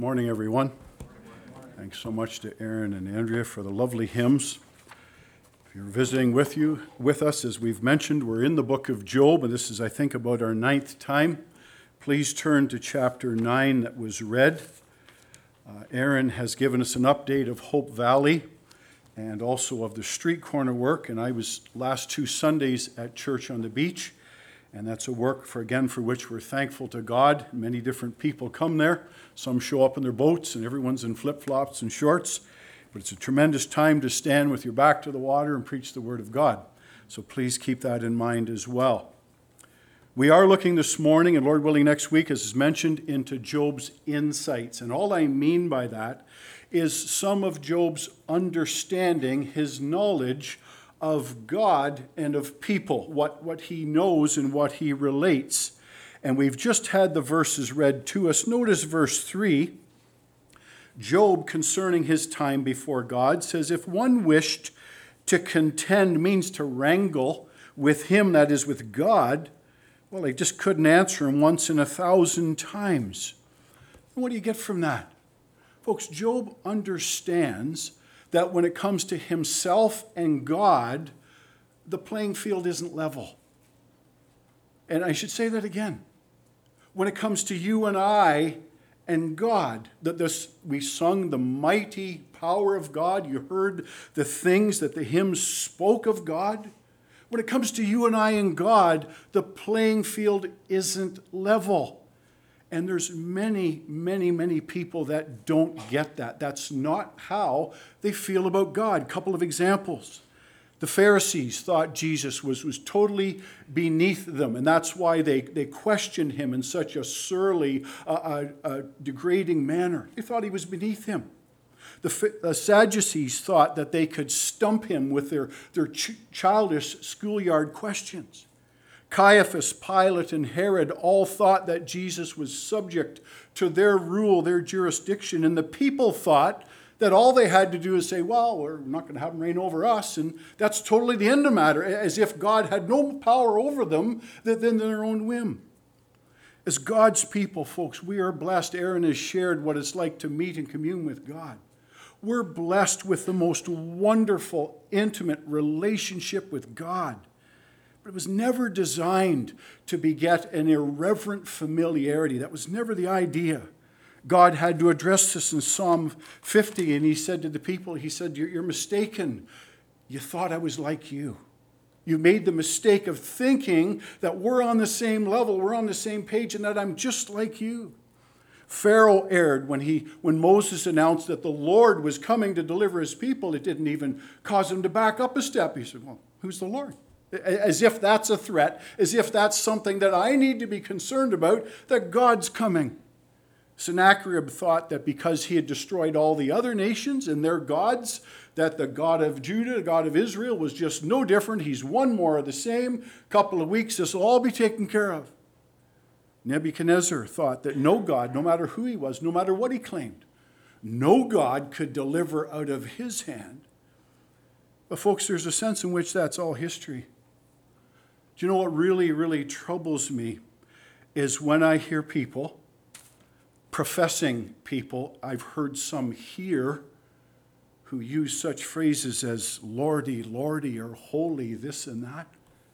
Morning, everyone. Thanks so much to Aaron and Andrea for the lovely hymns. If you're visiting with us, as we've mentioned, we're in the book of Job, and this is, I think, about our 9th time. Please turn to chapter 9 that was read. Aaron has given us an update of Hope Valley and also of the street corner work, and I was last 2 Sundays at Church on the Beach, and that's a work, for which we're thankful to God. Many different people come there. Some show up in their boats, and everyone's in flip-flops and shorts. But it's a tremendous time to stand with your back to the water and preach the Word of God. So please keep that in mind as well. We are looking this morning, and Lord willing next week, as is mentioned, into Job's insights. And all I mean by that is some of Job's understanding, his knowledge of God and of people, what he knows and what he relates. And we've just had the verses read to us. Notice verse 3. Job, concerning his time before God, says, if one wished to contend, means to wrangle with him, that is with God, well, he just couldn't answer him once in 1,000 times. And what do you get from that? Folks, Job understands that when it comes to himself and God, the playing field isn't level. And I should say that again. When it comes to you and I and God, we sung the mighty power of God. You heard the things that the hymns spoke of God. When it comes to you and I and God, the playing field isn't level. And there's many, many, many people that don't get that. That's not how they feel about God. A couple of examples. The Pharisees thought Jesus was totally beneath them, and that's why they questioned him in such a surly, degrading manner. They thought he was beneath him. The Sadducees thought that they could stump him with their childish schoolyard questions. Caiaphas, Pilate, and Herod all thought that Jesus was subject to their rule, their jurisdiction, and the people thought that all they had to do is say, well, we're not going to have him reign over us, and that's totally the end of the matter, as if God had no power over them than their own whim. As God's people, folks, we are blessed. Aaron has shared what it's like to meet and commune with God. We're blessed with the most wonderful, intimate relationship with God. But it was never designed to beget an irreverent familiarity. That was never the idea. God had to address this in Psalm 50, and he said to the people, he said, you're mistaken. You thought I was like you. You made the mistake of thinking that we're on the same level, we're on the same page, and that I'm just like you. Pharaoh erred when Moses announced that the Lord was coming to deliver his people. It didn't even cause him to back up a step. He said, well, who's the Lord? As if that's a threat, as if that's something that I need to be concerned about, that God's coming. Sennacherib thought that because he had destroyed all the other nations and their gods, that the God of Judah, the God of Israel, was just no different. He's one more of the same. Couple of weeks, this will all be taken care of. Nebuchadnezzar thought that no God, no matter who he was, no matter what he claimed, no God could deliver out of his hand. But folks, there's a sense in which that's all history. Do you know what really, really troubles me is when I hear people, professing people, I've heard some here who use such phrases as Lordy, Lordy, or holy, this and that.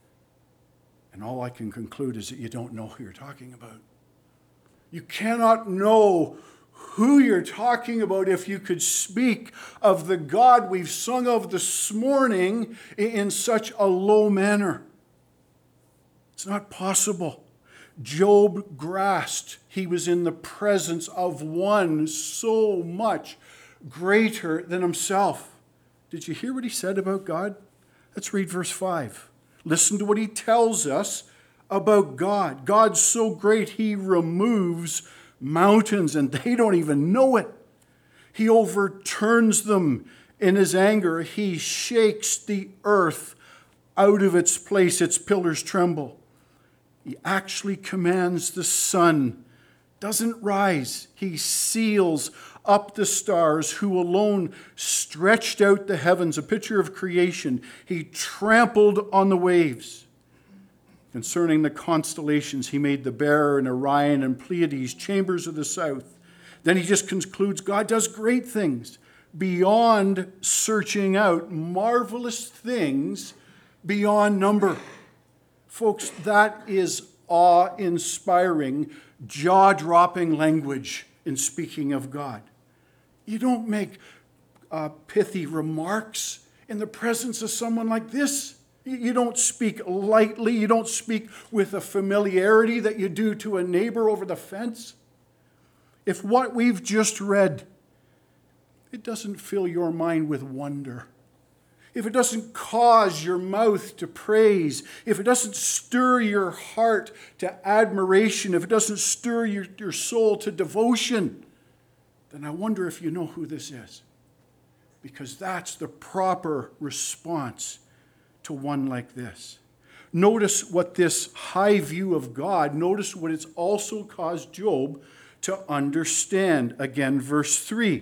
And all I can conclude is that you don't know who you're talking about. You cannot know who you're talking about if you could speak of the God we've sung of this morning in such a low manner. It's not possible. Job grasped he was in the presence of one so much greater than himself. Did you hear what he said about God? Let's read verse 5. Listen to what he tells us about God. God's so great he removes mountains and they don't even know it. He overturns them in his anger. He shakes the earth out of its place. Its pillars tremble. He actually commands the sun doesn't rise. He seals up the stars, who alone stretched out the heavens, a picture of creation. He trampled on the waves. Concerning the constellations, he made the Bear and Orion and Pleiades, chambers of the south. Then he just concludes, God does great things beyond searching out, marvelous things beyond number. Folks, that is awe-inspiring, jaw-dropping language in speaking of God. You don't make pithy remarks in the presence of someone like this. You don't speak lightly. You don't speak with a familiarity that you do to a neighbor over the fence. If what we've just read, it doesn't fill your mind with wonder, if it doesn't cause your mouth to praise, if it doesn't stir your heart to admiration, if it doesn't stir your soul to devotion, then I wonder if you know who this is. Because that's the proper response to one like this. Notice what this high view of God, notice what it's also caused Job to understand. Again, verse 3.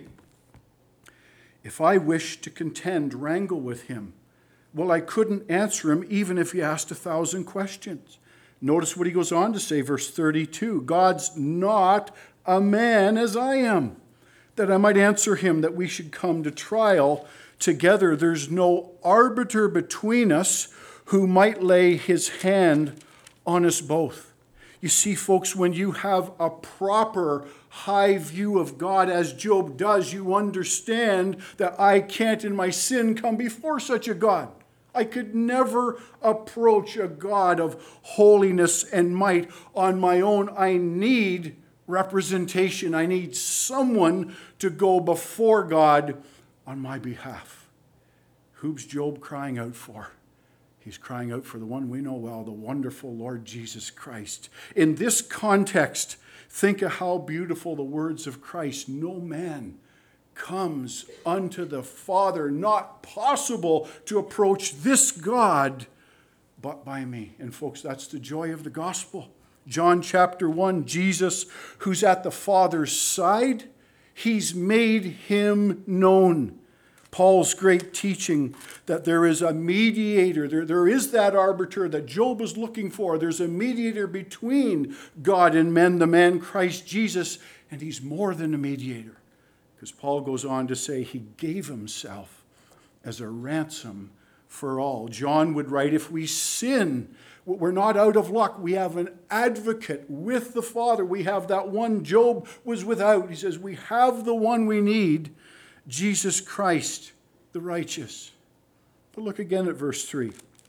If I wished to contend, wrangle with him, well, I couldn't answer him even if he asked 1,000 questions. Notice what he goes on to say, verse 32. God's not a man as I am, that I might answer him, that we should come to trial together. There's no arbiter between us who might lay his hand on us both. You see, folks, when you have a proper high view of God, as Job does, you understand that I can't in my sin come before such a God. I could never approach a God of holiness and might on my own. I need representation. I need someone to go before God on my behalf. Who's Job crying out for? He's crying out for the one we know well, the wonderful Lord Jesus Christ. In this context, think of how beautiful the words of Christ. No man comes unto the Father, not possible to approach this God but by me. And folks, that's the joy of the gospel. John chapter 1, Jesus, who's at the Father's side, he's made him known. Paul's great teaching that there is a mediator, there is that arbiter that Job is looking for. There's a mediator between God and men, the man Christ Jesus, and he's more than a mediator. Because Paul goes on to say he gave himself as a ransom for all. John would write, if we sin, we're not out of luck. We have an advocate with the Father. We have that one Job was without. He says we have the one we need, Jesus Christ, the righteous. But look again at verse 3.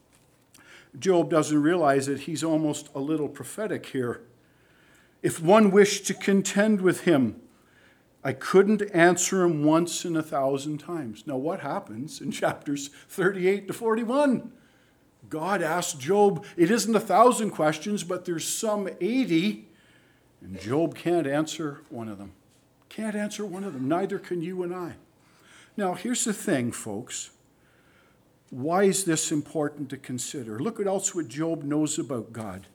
Job doesn't realize that he's almost a little prophetic here. If one wished to contend with him, I couldn't answer him once in 1,000 times. Now what happens in chapters 38 to 41? God asked Job, it isn't 1,000 questions, but there's some 80, and Job can't answer one of them. Can't answer one of them. Neither can you and I. Now, here's the thing, folks. Why is this important to consider? Look what else what Job knows about God.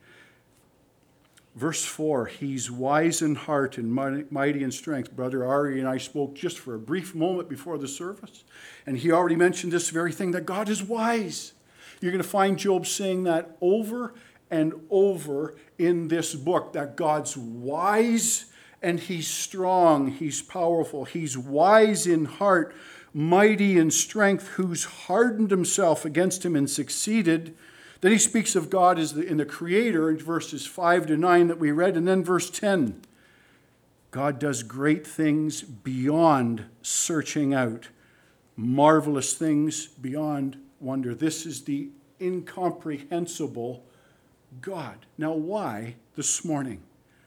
Verse 4, he's wise in heart and mighty in strength. Brother Ari and I spoke just for a brief moment before the service, and he already mentioned this very thing, that God is wise. You're going to find Job saying that over and over in this book, that God's wise and he's strong, he's powerful, he's wise in heart, mighty in strength, who's hardened himself against him and succeeded. Then he speaks of God as in the creator in verses 5 to 9 that we read. And then verse 10, God does great things beyond searching out, marvelous things beyond wonder. This is the incomprehensible God. Now, why this morning?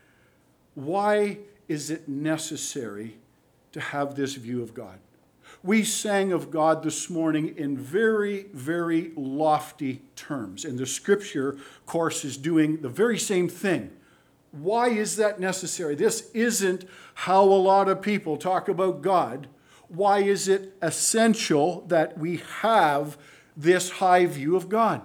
Why is it necessary to have this view of God? We sang of God this morning in very, very lofty terms. And the scripture, of course, is doing the very same thing. Why is that necessary? This isn't how a lot of people talk about God. Why is it essential that we have this high view of God?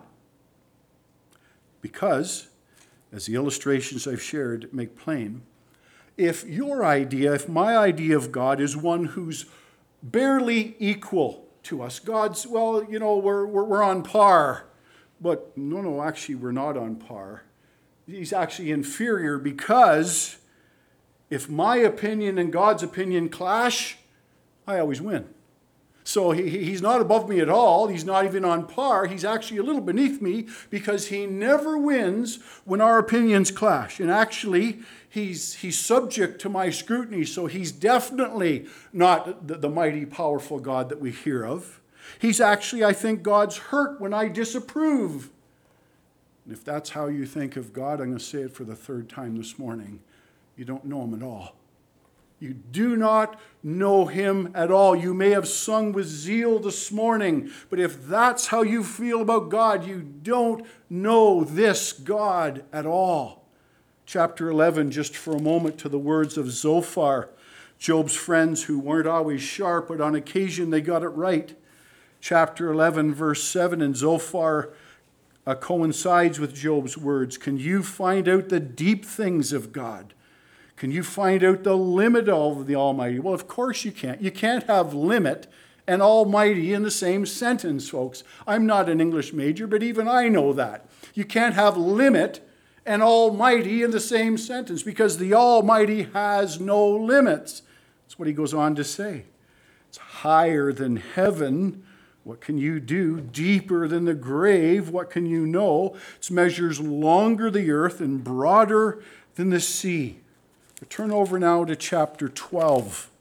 Because, as the illustrations I've shared make plain, if my idea of God is one who's barely equal to us, God's, well, we're on par. But no, actually we're not on par. He's actually inferior because If my opinion and God's opinion clash, I always win. So he's not above me at all. He's not even on par. He's actually a little beneath me because he never wins when our opinions clash. And actually, he's subject to my scrutiny, so he's definitely not the mighty, powerful God that we hear of. He's actually, I think, God's hurt when I disapprove. And if that's how you think of God, I'm going to say it for the third time this morning. You don't know him at all. You do not know him at all. You may have sung with zeal this morning, but if that's how you feel about God, you don't know this God at all. Chapter 11, just for a moment, to the words of Zophar, Job's friends who weren't always sharp, but on occasion they got it right. Chapter 11, verse 7, and Zophar coincides with Job's words. Can you find out the deep things of God? Can you find out the limit of the Almighty? Well, of course you can't. You can't have limit and Almighty in the same sentence, folks. I'm not an English major, but even I know that. You can't have limit and Almighty in the same sentence because the Almighty has no limits. That's what he goes on to say. It's higher than heaven. What can you do? Deeper than the grave. What can you know? Its measures longer the earth and broader than the sea. Turn over now to chapter 12.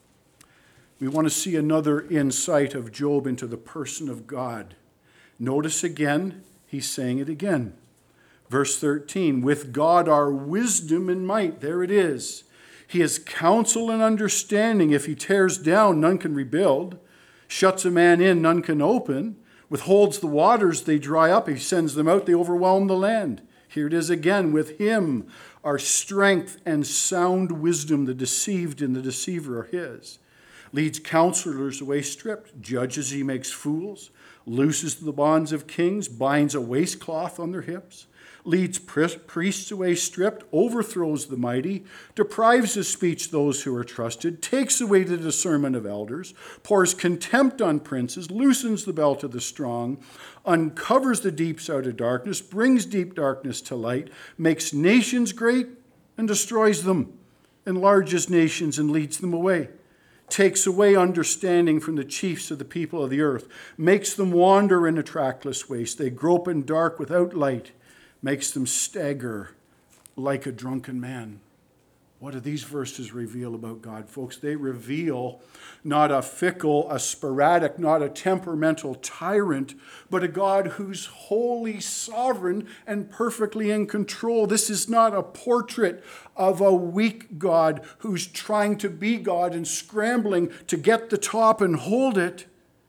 We want to see another insight of Job into the person of God. Notice again, he's saying it again. Verse 13, with God are wisdom and might. There it is. He has counsel and understanding. If he tears down, none can rebuild. Shuts a man in, none can open. Withholds the waters, they dry up. He sends them out, they overwhelm the land. Here it is again. With him are strength and sound wisdom. The deceived and the deceiver are his. Leads counselors away stripped. Judges he makes fools. Looses the bonds of kings. Binds a waistcloth on their hips. Leads priests away stripped. Overthrows the mighty. Deprives of speech those who are trusted. Takes away the discernment of elders. Pours contempt on princes. Loosens the belt of the strong. Uncovers the deeps out of darkness. Brings deep darkness to light. Makes nations great and destroys them. Enlarges nations and leads them away. Takes away understanding from the chiefs of the people of the earth. Makes them wander in a trackless waste. They grope in dark without light. Makes them stagger like a drunken man. What do these verses reveal about God, folks? They reveal not a fickle, a sporadic, not a temperamental tyrant, but a God who's wholly sovereign and perfectly in control. This is not a portrait of a weak God who's trying to be God and scrambling to get the top and hold it.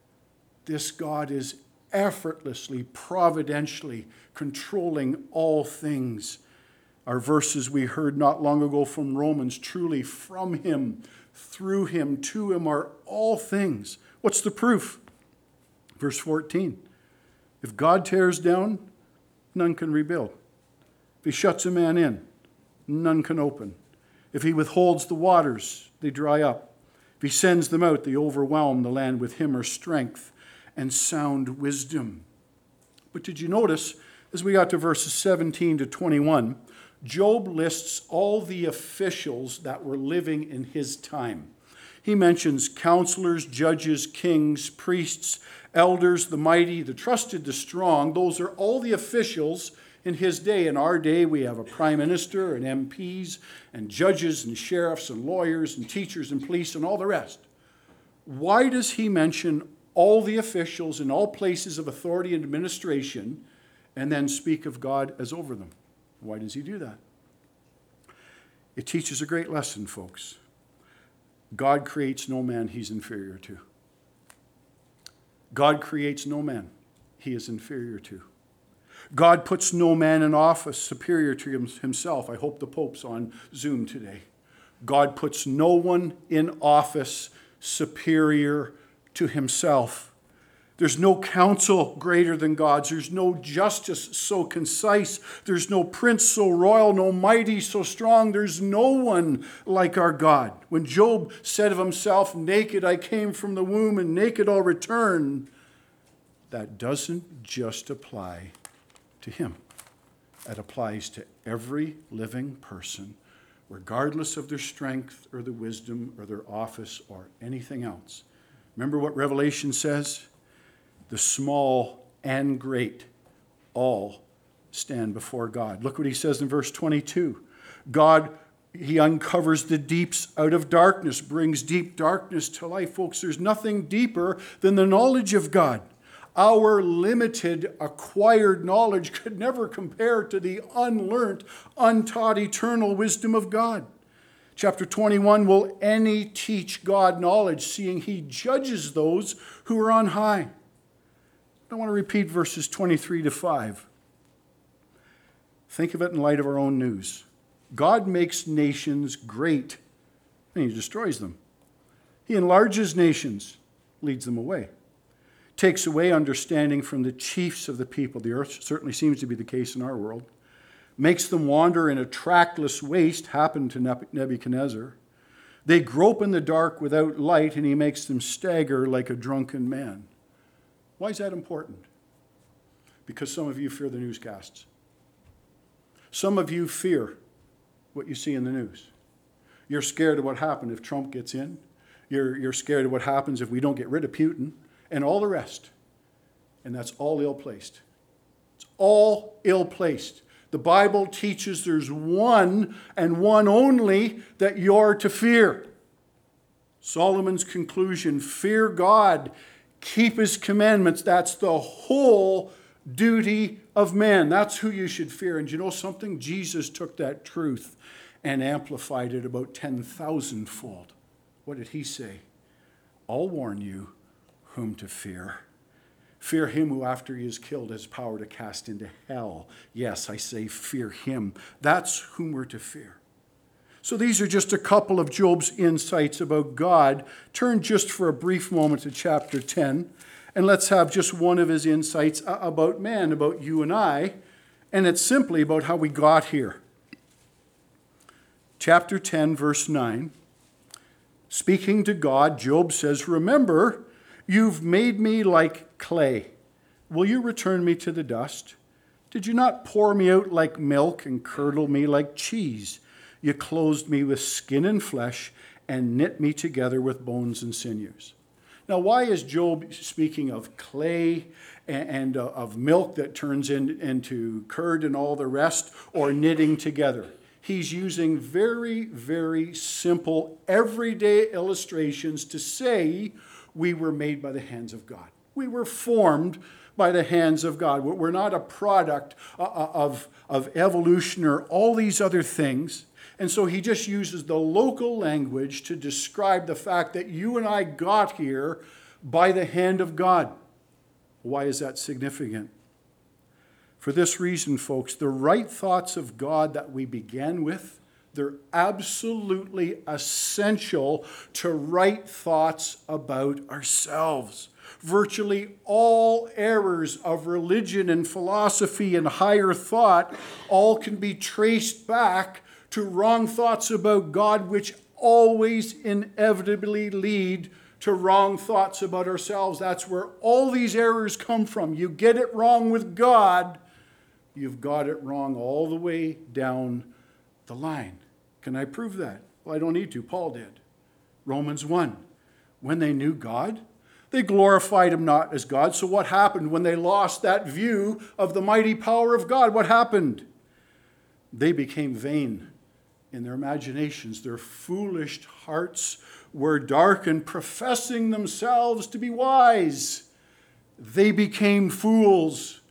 This God is effortlessly, providentially controlling all things. Our verses we heard not long ago from Romans, truly from him, through him, to him are all things. What's the proof? Verse 14. If God tears down, none can rebuild. If he shuts a man in, none can open. If he withholds the waters, they dry up. If he sends them out, they overwhelm the land. With him are strength and sound wisdom. But did you notice, as we got to verses 17 to 21, Job lists all the officials that were living in his time. He mentions counselors, judges, kings, priests, elders, the mighty, the trusted, the strong. Those are all the officials in his day. In our day, we have a prime minister and MPs and judges and sheriffs and lawyers and teachers and police and all the rest. Why does he mention all the officials in all places of authority and administration and then speak of God as over them? Why does he do that? It teaches a great lesson, folks. God creates no man he's inferior to. God creates no man he is inferior to. God puts no man in office superior to himself. I hope the Pope's on Zoom today. God puts no one in office superior to himself. There's no counsel greater than God's. There's no justice so concise. There's no prince so royal, no mighty so strong. There's no one like our God. When Job said of himself, naked I came from the womb and naked I'll return, that doesn't just apply to him. That applies to every living person regardless of their strength or their wisdom or their office or anything else. Remember what Revelation says? The small and great all stand before God. Look what he says in verse 22. God, he uncovers the deeps out of darkness, brings deep darkness to life. Folks, there's nothing deeper than the knowledge of God. Our limited, acquired knowledge could never compare to the unlearned, untaught, eternal wisdom of God. Chapter 21, will any teach God knowledge, seeing he judges those who are on high? I want to repeat verses 23 to 5. Think of it in light of our own news. God makes nations great, and he destroys them. He enlarges nations, leads them away. Takes away understanding from the chiefs of the people. The earth certainly seems to be the case in our world. Makes them wander in a trackless waste, happened to Nebuchadnezzar. They grope in the dark without light, and he makes them stagger like a drunken man. Why is that important? Because some of you fear the newscasts. Some of you fear what you see in the news. You're scared of what happens if Trump gets in. You're scared of what happens if we don't get rid of Putin and all the rest. And that's all ill-placed. It's all ill-placed. The Bible teaches there's one and one only that you're to fear. Solomon's conclusion, fear God, keep his commandments. That's the whole duty of man. That's who you should fear. And you know something? Jesus took that truth and amplified it about 10,000-fold. What did he say? I'll warn you whom to fear. Fear him who after he is killed has power to cast into hell. Yes, I say fear him. That's whom we're to fear. So these are just a couple of Job's insights about God. Turn just for a brief moment to chapter 10, and let's have just one of his insights about man, about you and I, and it's simply about how we got here. Chapter 10, verse 9. Speaking to God, Job says, remember, you've made me like clay. Will you return me to the dust? Did you not pour me out like milk and curdle me like cheese? You clothed me with skin and flesh and knit me together with bones and sinews. Now, why is Job speaking of clay and of milk that turns into curd and all the rest, or knitting together? He's using very, very simple, everyday illustrations to say we were made by the hands of God. We were formed by the hands of God. We're not a product of evolution or all these other things. And so he just uses the local language to describe the fact that you and I got here by the hand of God. Why is that significant? For this reason, folks, the right thoughts of God that we began with, they're absolutely essential to right thoughts about ourselves. Virtually all errors of religion and philosophy and higher thought all can be traced back to wrong thoughts about God, which always inevitably lead to wrong thoughts about ourselves. That's where all these errors come from. You get it wrong with God, you've got it wrong all the way down the line. Can I prove that? Well, I don't need to. Paul did. Romans 1. When they knew God, they glorified him not as God. So what happened when they lost that view of the mighty power of God? What happened? They became vain in their imaginations. Their foolish hearts were darkened, professing themselves to be wise. They became fools.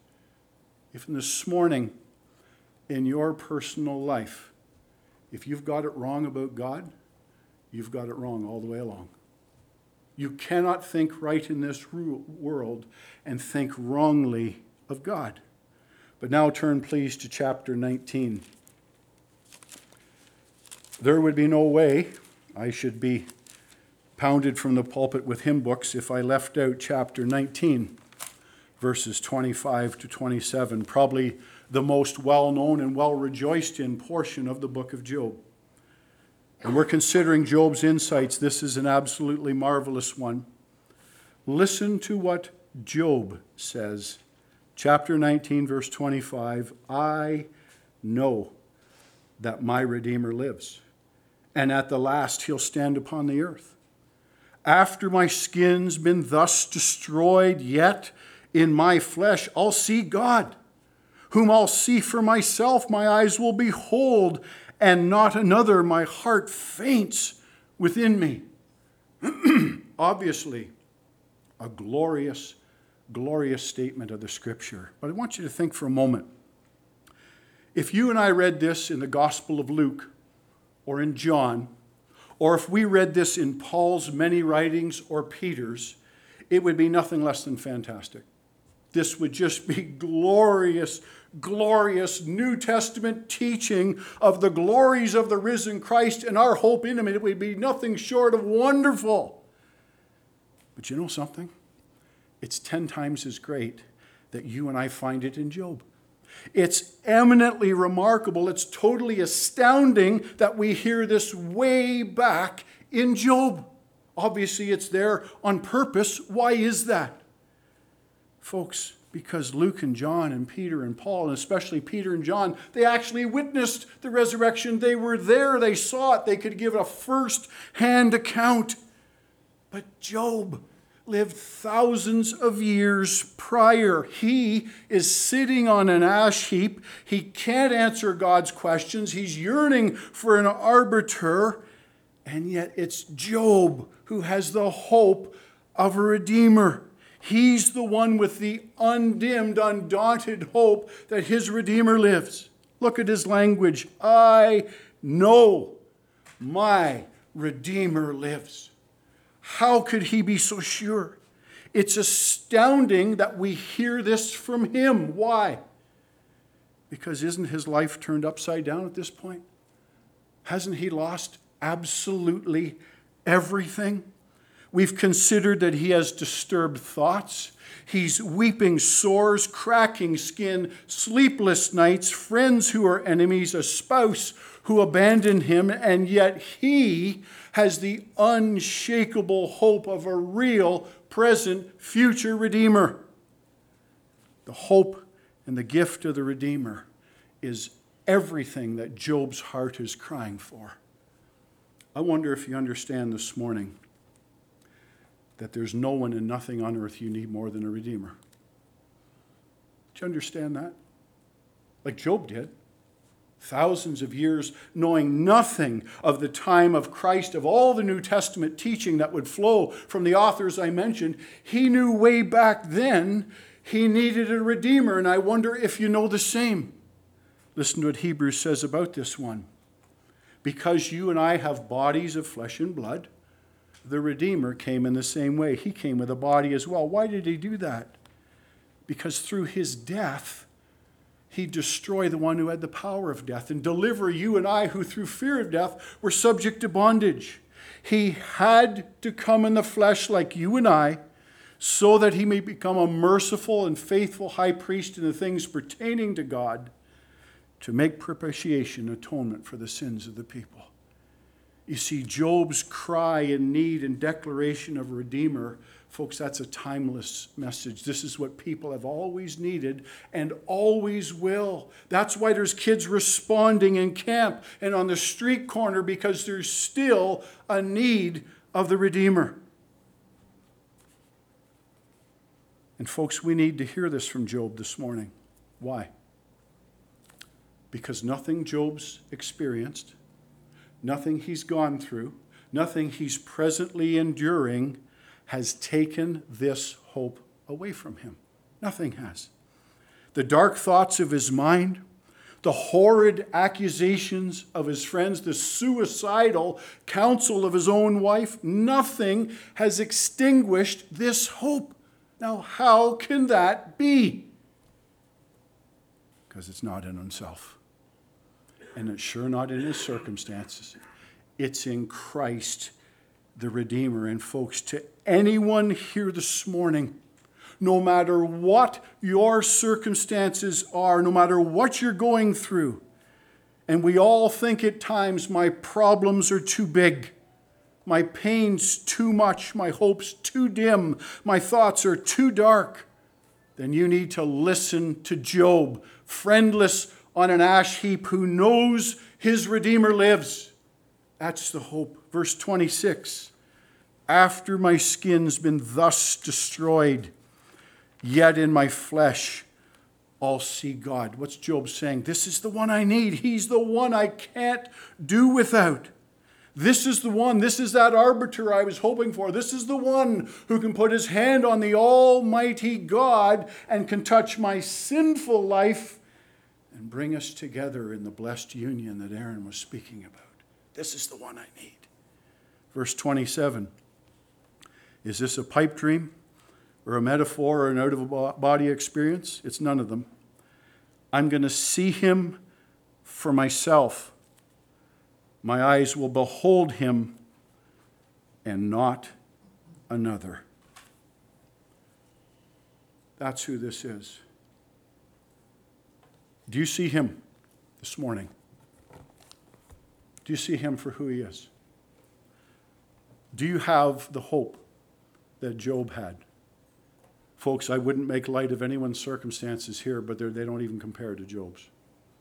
If this morning in your personal life, if you've got it wrong about God, you've got it wrong all the way along. You cannot think right in this world and think wrongly of God. But now turn, please, to chapter 19. There would be no way I should be pounded from the pulpit with hymn books if I left out chapter 19, verses 25 to 27, probably the most well-known and well-rejoiced in portion of the book of Job. And we're considering Job's insights. This is an absolutely marvelous one. Listen to what Job says. Chapter 19, verse 25, I know that my Redeemer lives, and at the last he'll stand upon the earth. After my skin's been thus destroyed, yet in my flesh I'll see God, whom I'll see for myself. My eyes will behold, and not another. My heart faints within me. Obviously, a glorious, glorious statement of the Scripture. But I want you to think for a moment. If you and I read this in the Gospel of Luke or in John, or if we read this in Paul's many writings or Peter's, it would be nothing less than fantastic. This would just be glorious, glorious New Testament teaching of the glories of the risen Christ and our hope in him. It would be nothing short of wonderful. But you know something? It's 10 times as great that you and I find it in Job. It's eminently remarkable. It's totally astounding that we hear this way back in Job. Obviously, it's there on purpose. Why is that? Folks, because Luke and John and Peter and Paul, and especially Peter and John, they actually witnessed the resurrection. They were there. They saw it. They could give a first-hand account. But Job lived thousands of years prior. He is sitting on an ash heap. He can't answer God's questions. He's yearning for an arbiter. And yet it's Job who has the hope of a Redeemer. He's the one with the undimmed, undaunted hope that his Redeemer lives. Look at his language. I know my Redeemer lives. How could he be so sure? It's astounding that we hear this from him. Why? Because isn't his life turned upside down at this point? Hasn't he lost absolutely everything? We've considered that he has disturbed thoughts. He's weeping sores, cracking skin, sleepless nights, friends who are enemies, a spouse who abandoned him, and yet he has the unshakable hope of a real, present, future Redeemer. The hope and the gift of the Redeemer is everything that Job's heart is crying for. I wonder if you understand this morning that there's no one and nothing on earth you need more than a Redeemer. Do you understand that? Like Job did. Thousands of years knowing nothing of the time of Christ, of all the New Testament teaching that would flow from the authors I mentioned, he knew way back then he needed a Redeemer, and I wonder if you know the same. Listen to what Hebrews says about this one. Because you and I have bodies of flesh and blood, the Redeemer came in the same way. He came with a body as well. Why did he do that? Because through his death, he destroyed the one who had the power of death and deliver you and I who through fear of death were subject to bondage. He had to come in the flesh like you and I so that he may become a merciful and faithful high priest in the things pertaining to God to make propitiation, atonement for the sins of the people. You see, Job's cry and need and declaration of a Redeemer, folks, that's a timeless message. This is what people have always needed and always will. That's why there's kids responding in camp and on the street corner, because there's still a need of the Redeemer. And folks, we need to hear this from Job this morning. Why? Because nothing Job's experienced, nothing he's gone through, nothing he's presently enduring has taken this hope away from him. Nothing has. The dark thoughts of his mind, the horrid accusations of his friends, the suicidal counsel of his own wife, nothing has extinguished this hope. Now, how can that be? Because it's not in himself. And it's sure not in his circumstances. It's in Christ, the Redeemer. And folks, to anyone here this morning, no matter what your circumstances are, no matter what you're going through, and we all think at times my problems are too big, my pain's too much, my hope's too dim, my thoughts are too dark, then you need to listen to Job, friendless on an ash heap, who knows his Redeemer lives. That's the hope. Verse 26. After my skin's been thus destroyed, yet in my flesh I'll see God. What's Job saying? This is the one I need. He's the one I can't do without. This is the one. This is that arbiter I was hoping for. This is the one who can put his hand on the Almighty God and can touch my sinful life and bring us together in the blessed union that Aaron was speaking about. This is the one I need. Verse 27. Is this a pipe dream or a metaphor or an out-of-body experience? It's none of them. I'm going to see him for myself. My eyes will behold him and not another. That's who this is. Do you see him this morning? Do you see him for who he is? Do you have the hope that Job had? Folks, I wouldn't make light of anyone's circumstances here, but they don't even compare to Job's.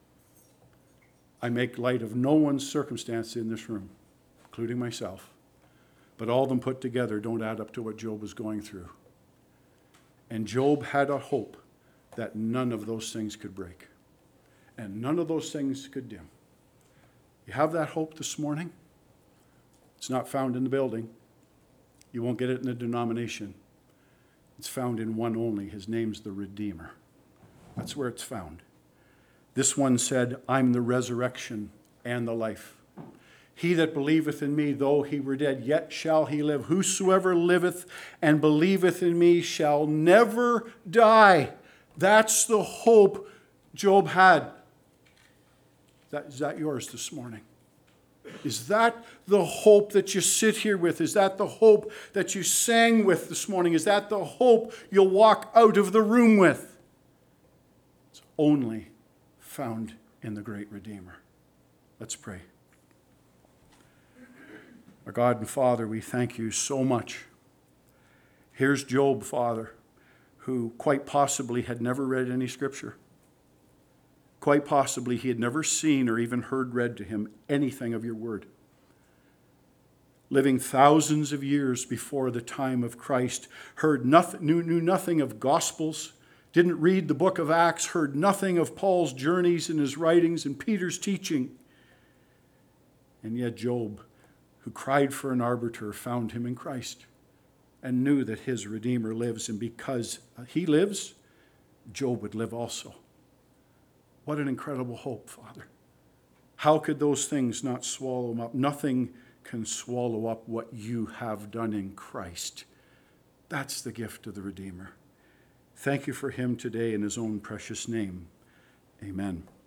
I make light of no one's circumstance in this room, including myself. But all of them put together don't add up to what Job was going through. And Job had a hope that none of those things could break. And none of those things could dim. You have that hope this morning? It's not found in the building. You won't get it in a denomination. It's found in one only. His name's the Redeemer. That's where it's found. This one said, I'm the resurrection and the life. He that believeth in me, though he were dead, yet shall he live. Whosoever liveth and believeth in me shall never die. That's the hope Job had. Is that yours this morning? Is that the hope that you sit here with? Is that the hope that you sang with this morning? Is that the hope you'll walk out of the room with? It's only found in the great Redeemer. Let's pray. Our God and Father, we thank you so much. Here's Job, Father, who quite possibly had never read any scripture. Quite possibly he had never seen or even heard read to him anything of your word. Living thousands of years before the time of Christ, knew nothing of Gospels, didn't read the book of Acts, heard nothing of Paul's journeys and his writings and Peter's teaching. And yet Job, who cried for an arbiter, found him in Christ and knew that his Redeemer lives. And because he lives, Job would live also. What an incredible hope, Father. How could those things not swallow him up? Nothing can swallow up what you have done in Christ. That's the gift of the Redeemer. Thank you for him today in his own precious name. Amen.